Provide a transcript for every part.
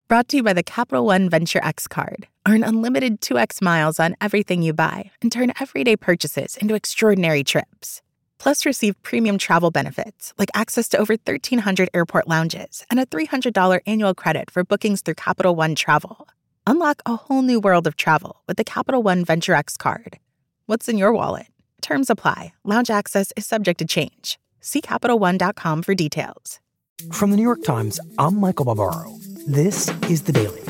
Brought to you by the Capital One Venture X card. Earn unlimited 2x miles on everything you buy and turn everyday purchases into extraordinary trips. Plus, receive premium travel benefits like access to over 1,300 airport lounges and a $300 annual credit for bookings through Capital One Travel. Unlock a whole new world of travel with the Capital One Venture X card. What's in your wallet? Terms apply. Lounge access is subject to change. See CapitalOne.com for details. From the New York Times, I'm Michael Barbaro. This is The Daily.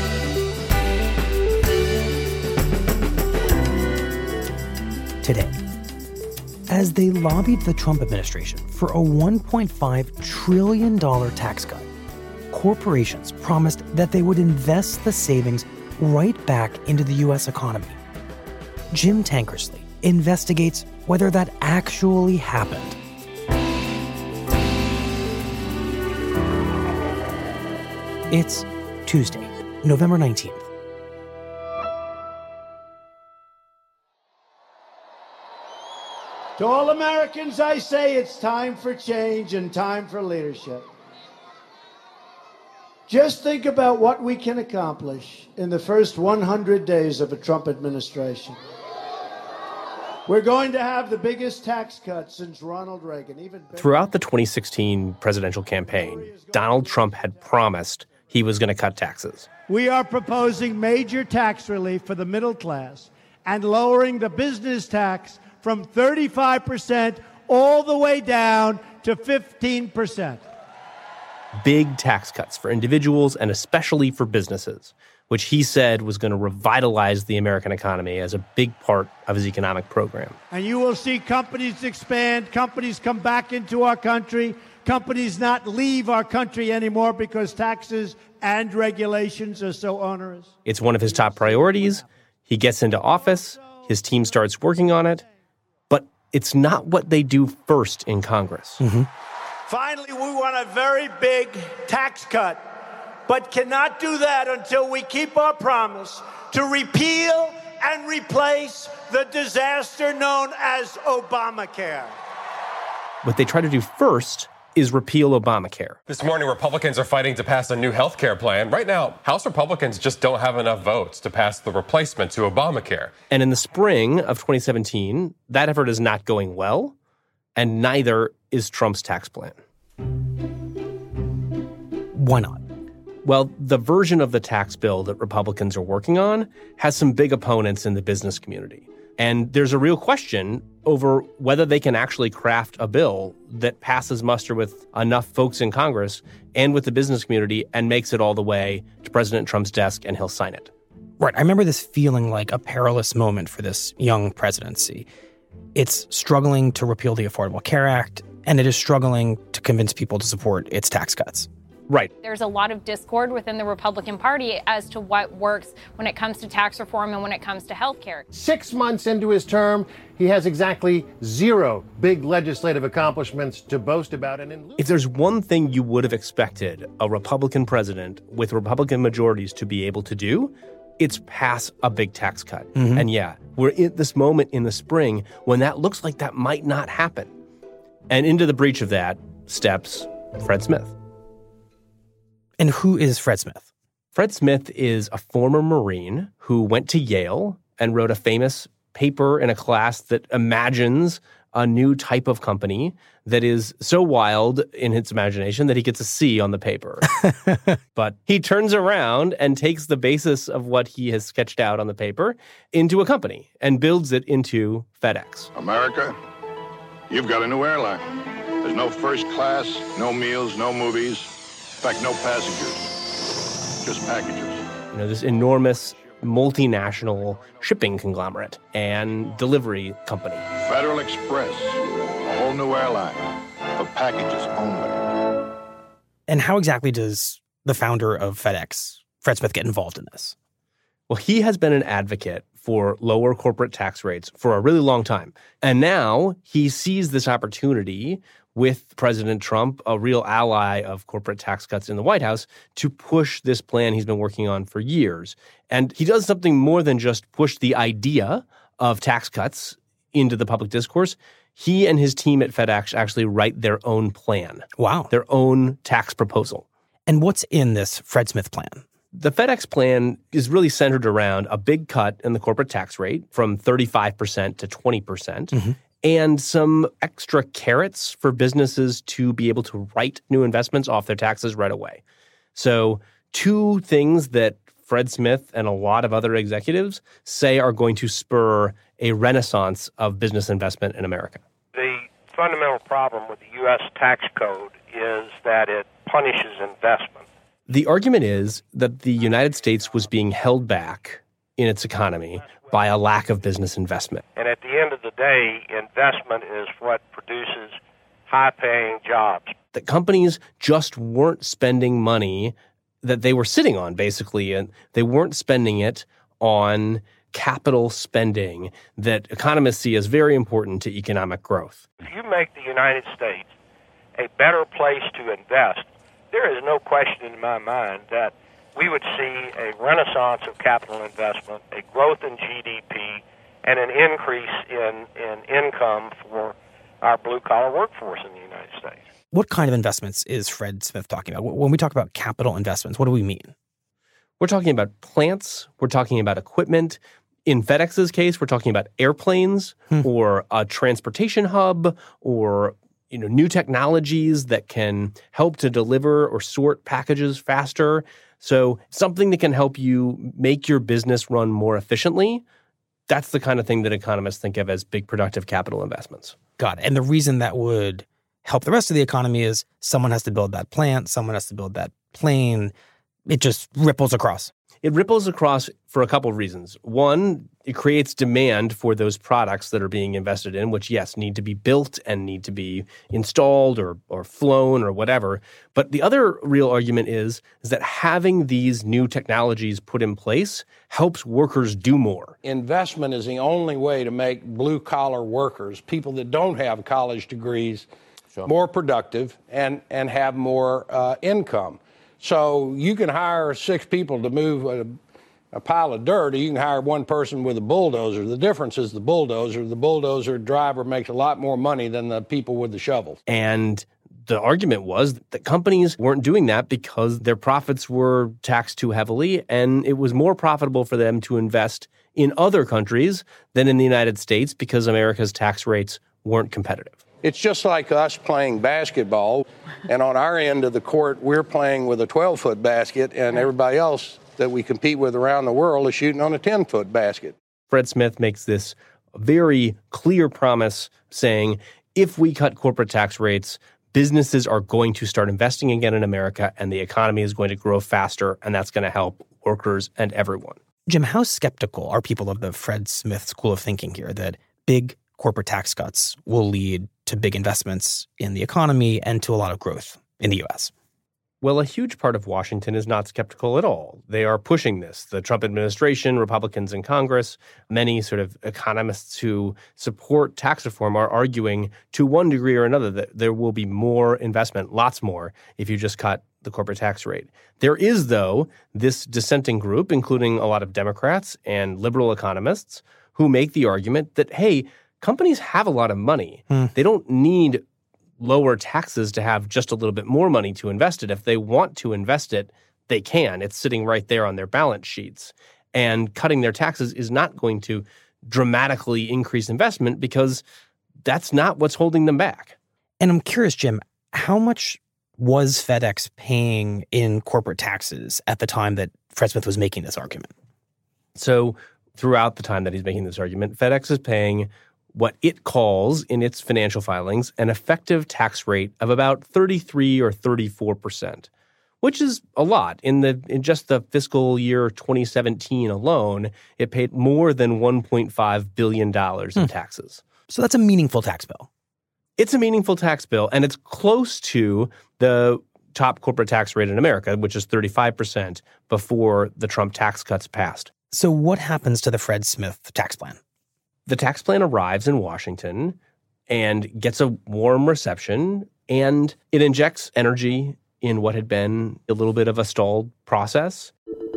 Today, as they lobbied the Trump administration for a $1.5 trillion tax cut, corporations promised that they would invest the savings right back into the U.S. economy. Jim Tankersley investigates whether that actually happened. It's Tuesday, November 19th. To all Americans, I say it's time for change and time for leadership. Just think about what we can accomplish in the first 100 days of a Trump administration. We're going to have the biggest tax cut since Ronald Reagan. Throughout the 2016 presidential campaign, Donald Trump had promised he was going to cut taxes. We are proposing major tax relief for the middle class and lowering the business tax from 35% all the way down to 15%. Big tax cuts for individuals and especially for businesses, which he said was going to revitalize the American economy as a big part of his economic program. And you will see companies expand, companies come back into our country, companies not leave our country anymore because taxes and regulations are so onerous. It's one of his top priorities. He gets into office, his team starts working on it, but it's not what they do first in Congress. Mm-hmm. Finally, we want a very big tax cut, but cannot do that until we keep our promise to repeal and replace the disaster known as Obamacare. What they try to do first is repeal Obamacare. This morning, Republicans are fighting to pass a new health care plan. Right now, House Republicans just don't have enough votes to pass the replacement to Obamacare. And in the spring of 2017, that effort is not going well, and neither is Trump's tax plan. Why not? Well, the version of the tax bill that Republicans are working on has some big opponents in the business community. And there's a real question over whether they can actually craft a bill that passes muster with enough folks in Congress and with the business community and makes it all the way to President Trump's desk and he'll sign it. Right. I remember this feeling like a perilous moment for this young presidency. It's struggling to repeal the Affordable Care Act, and it is struggling to convince people to support its tax cuts. Right. There's a lot of discord within the Republican Party as to what works when it comes to tax reform and when it comes to health care. 6 months into his term, he has exactly zero big legislative accomplishments to boast about. And if there's one thing you would have expected a Republican president with Republican majorities to be able to do, it's pass a big tax cut. Mm-hmm. And yeah, we're at this moment in the spring when that looks like that might not happen. And into the breach of that steps Fred Smith. And who is Fred Smith? Fred Smith is a former Marine who went to Yale and wrote a famous paper in a class that imagines a new type of company that is so wild in its imagination that he gets a C on the paper. But he turns around and takes the basis of what he has sketched out on the paper into a company and builds it into FedEx. America, you've got a new airline. There's no first class, no meals, no movies. In fact, no passengers, just packages. You know, this enormous multinational shipping conglomerate and delivery company. Federal Express, a whole new airline for packages only. And how exactly does the founder of FedEx, Fred Smith, get involved in this? Well, he has been an advocate for lower corporate tax rates for a really long time. And now he sees this opportunity with President Trump, a real ally of corporate tax cuts in the White House, to push this plan he's been working on for years. And he does something more than just push the idea of tax cuts into the public discourse. He and his team at FedEx actually write their own plan. Wow. Their own tax proposal. And what's in this Fred Smith plan? The FedEx plan is really centered around a big cut in the corporate tax rate from 35% to 20%, and some extra carrots for businesses to be able to write new investments off their taxes right away. So 2 things that Fred Smith and a lot of other executives say are going to spur a renaissance of business investment in America. The fundamental problem with the U.S. tax code is that it punishes investment. The argument is that the United States was being held back in its economy by a lack of business investment. And at the end of the day, investment is what produces high-paying jobs. That companies just weren't spending money that they were sitting on, basically, and they weren't spending it on capital spending that economists see as very important to economic growth. If you make the United States a better place to invest, there is no question in my mind that we would see a renaissance of capital investment, a growth in GDP, and an increase in income for our blue-collar workforce in the United States. What kind of investments is Fred Smith talking about? When we talk about capital investments, what do we mean? We're talking about plants. We're talking about equipment. In FedEx's case, we're talking about airplanes or a transportation hub or new technologies that can help to deliver or sort packages faster. So something that can help you make your business run more efficiently. That's the kind of thing that economists think of as big productive capital investments. Got it. And the reason that would help the rest of the economy is someone has to build that plant, someone has to build that plane. It just ripples across. It ripples across for a couple of reasons. One, it creates demand for those products that are being invested in, which, yes, need to be built and need to be installed or flown or whatever. But the other real argument is that having these new technologies put in place helps workers do more. Investment is the only way to make blue-collar workers, people that don't have college degrees, more productive and have more income. So you can hire 6 people to move a pile of dirt, or you can hire one person with a bulldozer. The difference is the bulldozer driver makes a lot more money than the people with the shovels. And the argument was that companies weren't doing that because their profits were taxed too heavily, and it was more profitable for them to invest in other countries than in the United States because America's tax rates weren't competitive. It's just like us playing basketball, and on our end of the court, we're playing with a 12-foot basket, and everybody else that we compete with around the world is shooting on a 10-foot basket. Fred Smith makes this very clear promise saying, if we cut corporate tax rates, businesses are going to start investing again in America, and the economy is going to grow faster, and that's going to help workers and everyone. Jim, how skeptical are people of the Fred Smith school of thinking here that big corporate tax cuts will lead to big investments in the economy and to a lot of growth in the U.S.? Well, a huge part of Washington is not skeptical at all. They are pushing this. The Trump administration, Republicans in Congress, many sort of economists who support tax reform are arguing to one degree or another that there will be more investment, lots more, if you just cut the corporate tax rate. There is, though, this dissenting group, including a lot of Democrats and liberal economists, who make the argument that, hey, companies have a lot of money. They don't need lower taxes to have just a little bit more money to invest it. If they want to invest it, they can. It's sitting right there on their balance sheets. And cutting their taxes is not going to dramatically increase investment because that's not what's holding them back. And I'm curious, Jim, how much was FedEx paying in corporate taxes at the time that Fred Smith was making this argument? So throughout the time that he's making this argument, FedEx is paying what it calls in its financial filings an effective tax rate of about 33 or 34%, which is a lot. In just the fiscal year 2017 alone, it paid more than $1.5 billion in taxes. So that's a meaningful tax bill. It's a meaningful tax bill, and it's close to the top corporate tax rate in America, which is 35% before the Trump tax cuts passed. So what happens to the Fred Smith tax plan? The tax plan arrives in Washington and gets a warm reception, and it injects energy in what had been a little bit of a stalled process.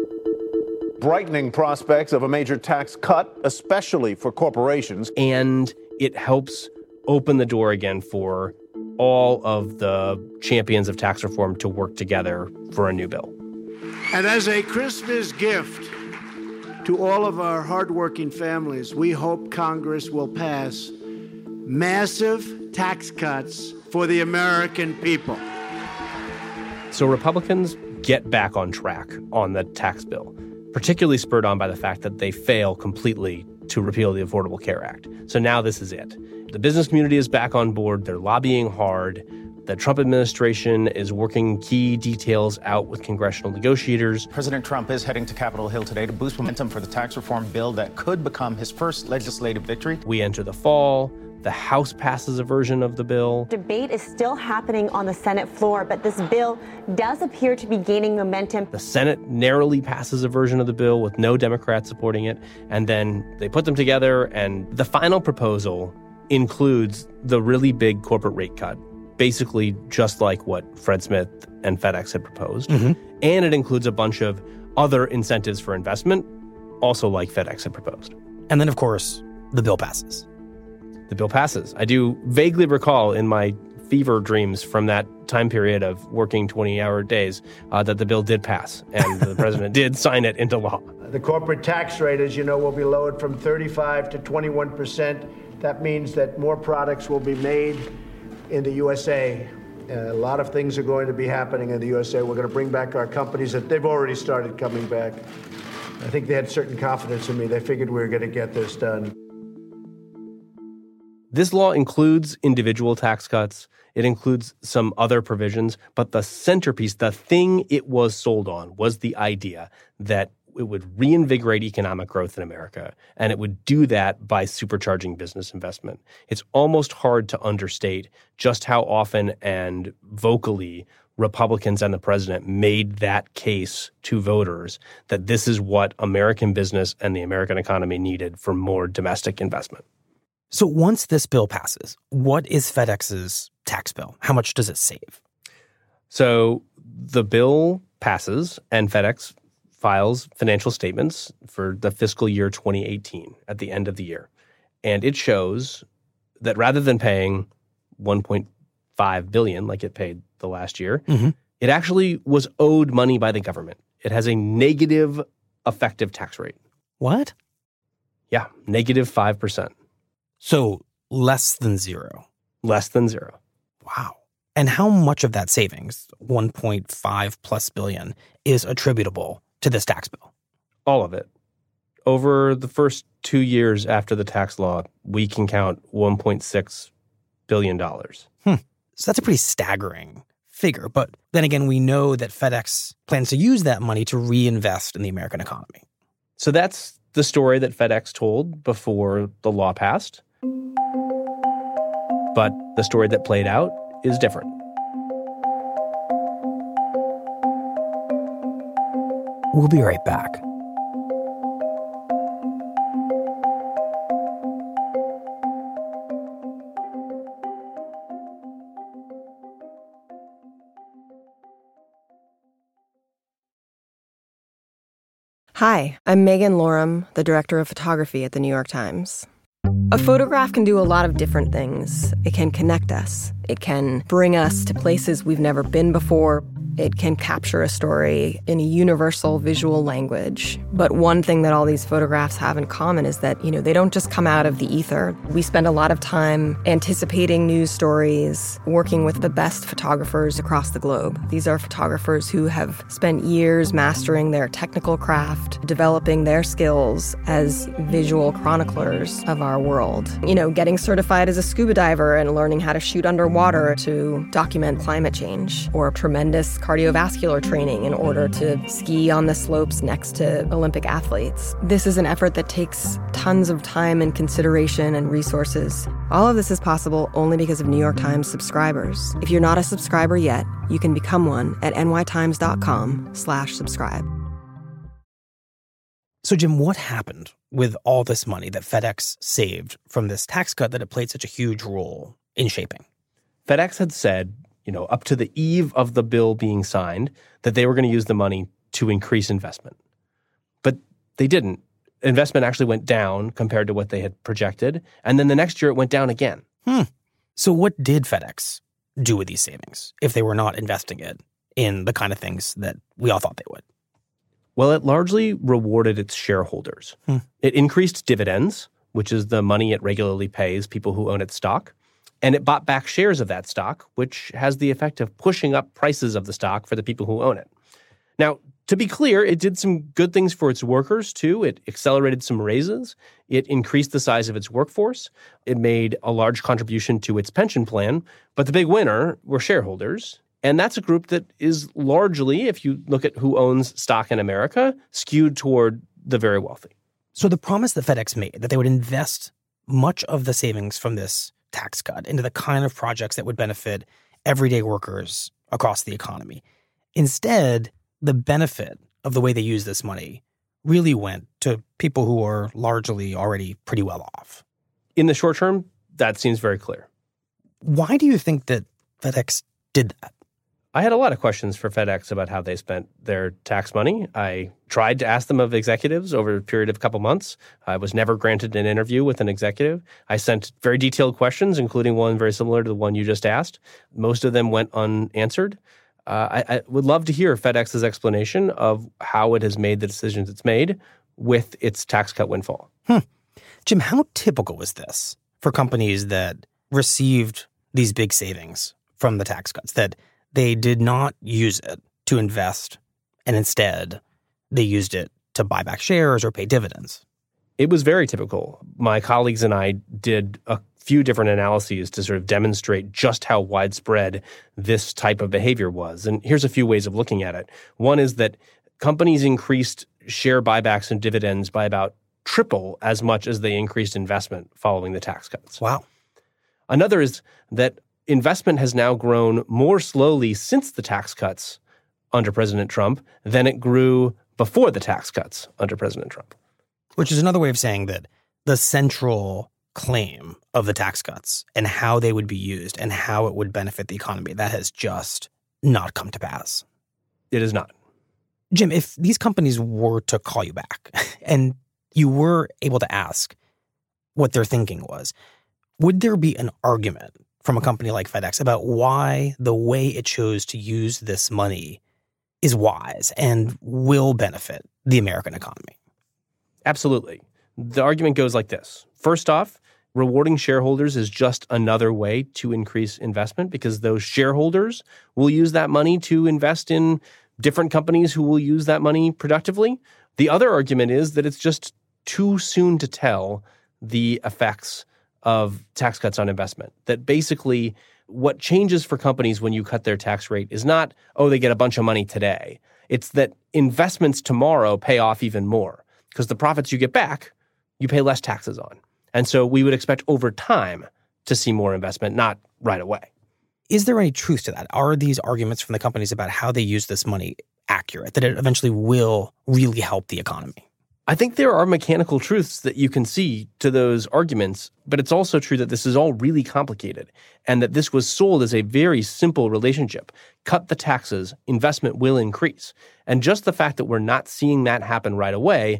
Brightening prospects of a major tax cut, especially for corporations. And it helps open the door again for all of the champions of tax reform to work together for a new bill. And as a Christmas gift to all of our hardworking families, we hope Congress will pass massive tax cuts for the American people. So Republicans get back on track on the tax bill, particularly spurred on by the fact that they fail completely to repeal the Affordable Care Act. So now this is it. The business community is back on board. They're lobbying hard. The Trump administration is working key details out with congressional negotiators. President Trump is heading to Capitol Hill today to boost momentum for the tax reform bill that could become his first legislative victory. We enter the fall. The House passes a version of the bill. Debate is still happening on the Senate floor, but this bill does appear to be gaining momentum. The Senate narrowly passes a version of the bill with no Democrats supporting it, and then they put them together, and the final proposal includes the really big corporate rate cut, basically just like what Fred Smith and FedEx had proposed. And it includes a bunch of other incentives for investment, also like FedEx had proposed. And then, of course, the bill passes. The bill passes. I do vaguely recall in my fever dreams from that time period of working 20-hour days that the bill did pass, and the president did sign it into law. The corporate tax rate, as you know, will be lowered from 35 to 21%. That means that more products will be made in the USA. A lot of things are going to be happening in the USA. We're going to bring back our companies that they've already started coming back. I think they had certain confidence in me. They figured we were going to get this done. This law includes individual tax cuts. It includes some other provisions, but the centerpiece, the thing it was sold on, was the idea that it would reinvigorate economic growth in America, and it would do that by supercharging business investment. It's almost hard to understate just how often and vocally Republicans and the president made that case to voters that this is what American business and the American economy needed for more domestic investment. So once this bill passes, what is FedEx's tax bill? How much does it save? So the bill passes, and FedEx files financial statements for the fiscal year 2018 at the end of the year. And it shows that rather than paying $1.5 billion like it paid the last year, it actually was owed money by the government. It has a negative effective tax rate. What? Yeah, negative 5%. So less than zero. Less than zero. Wow. And how much of that savings, 1.5 plus billion, is attributable to this tax bill? All of it. Over the first 2 years after the tax law, we can count $1.6 billion. So that's a pretty staggering figure. But then again, we know that FedEx plans to use that money to reinvest in the American economy. So that's the story that FedEx told before the law passed. But the story that played out is different. We'll be right back. Hi, I'm Megan Lorum, the director of photography at the New York Times. A photograph can do a lot of different things. It can connect us. It can bring us to places we've never been before. It can capture a story in a universal visual language. But one thing that all these photographs have in common is that, they don't just come out of the ether. We spend a lot of time anticipating news stories, working with the best photographers across the globe. These are photographers who have spent years mastering their technical craft, developing their skills as visual chroniclers of our world. Getting certified as a scuba diver and learning how to shoot underwater to document climate change, or tremendous cardiovascular training in order to ski on the slopes next to Olympic athletes. This is an effort that takes tons of time and consideration and resources. All of this is possible only because of New York Times subscribers. If you're not a subscriber yet, you can become one at nytimes.com/subscribe. So, Jim, what happened with all this money that FedEx saved from this tax cut that it played such a huge role in shaping? FedEx had said, up to the eve of the bill being signed, that they were going to use the money to increase investment. But they didn't. Investment actually went down compared to what they had projected. And then the next year it went down again. So what did FedEx do with these savings if they were not investing it in the kind of things that we all thought they would? Well, it largely rewarded its shareholders. It increased dividends, which is the money it regularly pays people who own its stock. And it bought back shares of that stock, which has the effect of pushing up prices of the stock for the people who own it. Now, to be clear, it did some good things for its workers, too. It accelerated some raises. It increased the size of its workforce. It made a large contribution to its pension plan. But the big winner were shareholders. And that's a group that is largely, if you look at who owns stock in America, skewed toward the very wealthy. So the promise that FedEx made that they would invest much of the savings from this tax cut into the kind of projects that would benefit everyday workers across the economy. Instead, the benefit of the way they use this money really went to people who are largely already pretty well off. In the short term, that seems very clear. Why do you think that FedEx did that? I had a lot of questions for FedEx about how they spent their tax money. I tried to ask them of executives over a period of a couple months. I was never granted an interview with an executive. I sent very detailed questions, including one very similar to the one you just asked. Most of them went unanswered. I would love to hear FedEx's explanation of how it has made the decisions it's made with its tax cut windfall. Jim, how typical is this for companies that received these big savings from the tax cuts, that they did not use it to invest and instead they used it to buy back shares or pay dividends? It was very typical. My colleagues and I did a few different analyses to sort of demonstrate just how widespread this type of behavior was. And here's a few ways of looking at it. One is that companies increased share buybacks and dividends by about triple as much as they increased investment following the tax cuts. Wow. Another is that investment has now grown more slowly since the tax cuts under President Trump than it grew before the tax cuts under President Trump. Which is another way of saying that the central claim of the tax cuts and how they would be used and how it would benefit the economy, that has just not come to pass. It is not. Jim, if these companies were to call you back and you were able to ask what their thinking was, would there be an argument from a company like FedEx about why the way it chose to use this money is wise and will benefit the American economy? Absolutely. The argument goes like this. First off, rewarding shareholders is just another way to increase investment because those shareholders will use that money to invest in different companies who will use that money productively. The other argument is that it's just too soon to tell the effects of tax cuts on investment. That basically what changes for companies when you cut their tax rate is not, oh, they get a bunch of money today. It's that investments tomorrow pay off even more because the profits you get back, you pay less taxes on. And so we would expect over time to see more investment, not right away. Is there any truth to that? Are these arguments from the companies about how they use this money accurate, that it eventually will really help the economy? I think there are mechanical truths that you can see to those arguments, but it's also true that this is all really complicated and that this was sold as a very simple relationship. Cut the taxes, investment will increase. And just the fact that we're not seeing that happen right away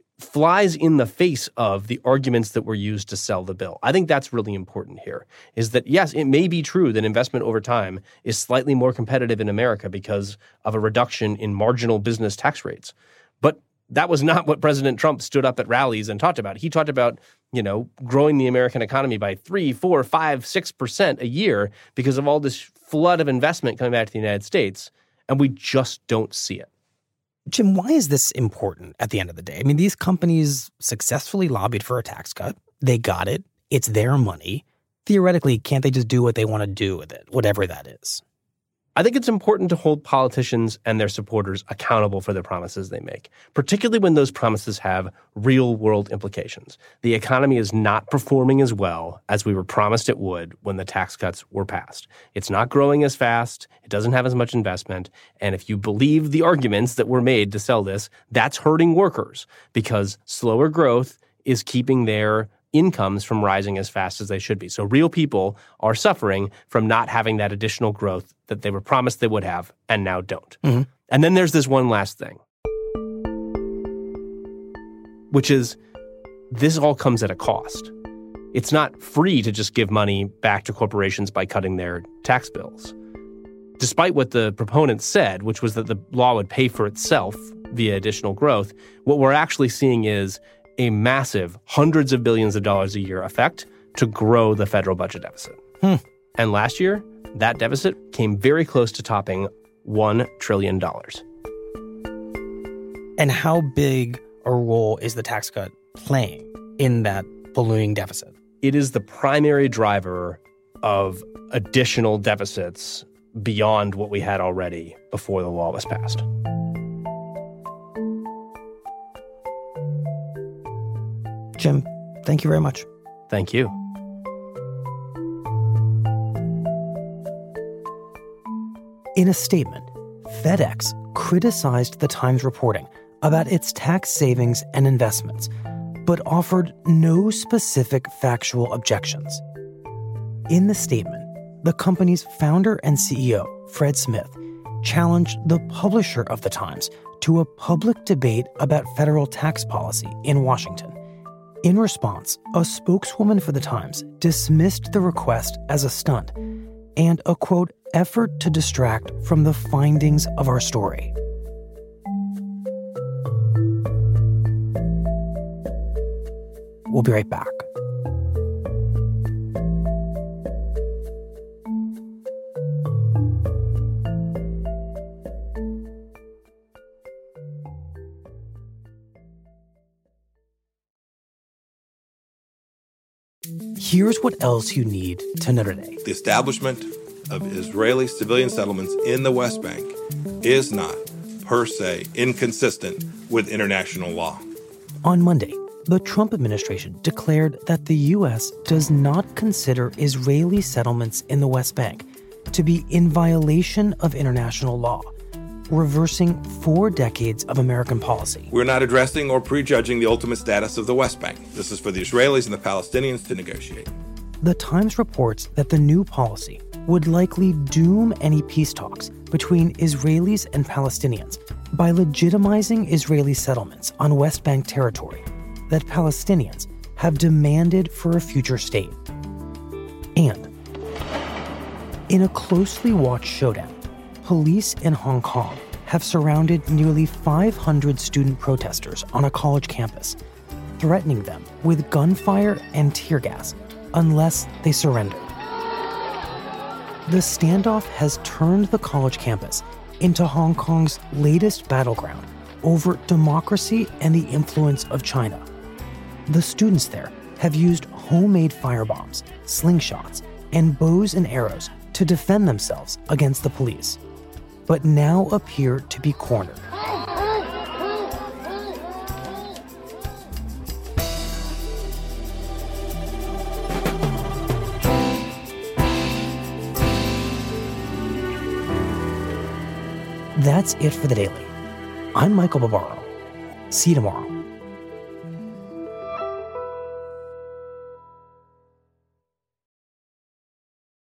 flies in the face of the arguments that were used to sell the bill. I think that's really important here, is that, yes, it may be true that investment over time is slightly more competitive in America because of a reduction in marginal business tax rates. But that was not what President Trump stood up at rallies and talked about. He talked about, growing the American economy by 3, 4, 5, 6% a year because of all this flood of investment coming back to the United States, and we just don't see it. Jim, why is this important at the end of the day? I mean, these companies successfully lobbied for a tax cut. They got it. It's their money. Theoretically, can't they just do what they want to do with it, whatever that is? I think it's important to hold politicians and their supporters accountable for the promises they make, particularly when those promises have real-world implications. The economy is not performing as well as we were promised it would when the tax cuts were passed. It's not growing as fast. It doesn't have as much investment. And if you believe the arguments that were made to sell this, that's hurting workers because slower growth is keeping their incomes from rising as fast as they should be. So real people are suffering from not having that additional growth that they were promised they would have and now don't. Mm-hmm. And then there's this one last thing, which is this all comes at a cost. It's not free to just give money back to corporations by cutting their tax bills. Despite what the proponents said, which was that the law would pay for itself via additional growth, what we're actually seeing is a massive hundreds of billions of dollars a year effect to grow the federal budget deficit. And last year, that deficit came very close to topping $1 trillion. And how big a role is the tax cut playing in that ballooning deficit? It is the primary driver of additional deficits beyond what we had already before the law was passed. Jim, thank you very much. Thank you. In a statement, FedEx criticized the Times reporting about its tax savings and investments, but offered no specific factual objections. In the statement, the company's founder and CEO, Fred Smith, challenged the publisher of the Times to a public debate about federal tax policy in Washington. In response, a spokeswoman for the Times dismissed the request as a stunt and a, quote, effort to distract from the findings of our story. We'll be right back. Here's what else you need to know today. The establishment of Israeli civilian settlements in the West Bank is not, per se, inconsistent with international law. On Monday, the Trump administration declared that the U.S. does not consider Israeli settlements in the West Bank to be in violation of international law, reversing 4 decades of American policy. We're not addressing or prejudging the ultimate status of the West Bank. This is for the Israelis and the Palestinians to negotiate. The Times reports that the new policy would likely doom any peace talks between Israelis and Palestinians by legitimizing Israeli settlements on West Bank territory that Palestinians have demanded for a future state. And in a closely watched showdown, police in Hong Kong have surrounded nearly 500 student protesters on a college campus, threatening them with gunfire and tear gas unless they surrender. The standoff has turned the college campus into Hong Kong's latest battleground over democracy and the influence of China. The students there have used homemade firebombs, slingshots, and bows and arrows to defend themselves against the police, but now appear to be cornered. That's it for The Daily. I'm Michael Barbaro. See you tomorrow.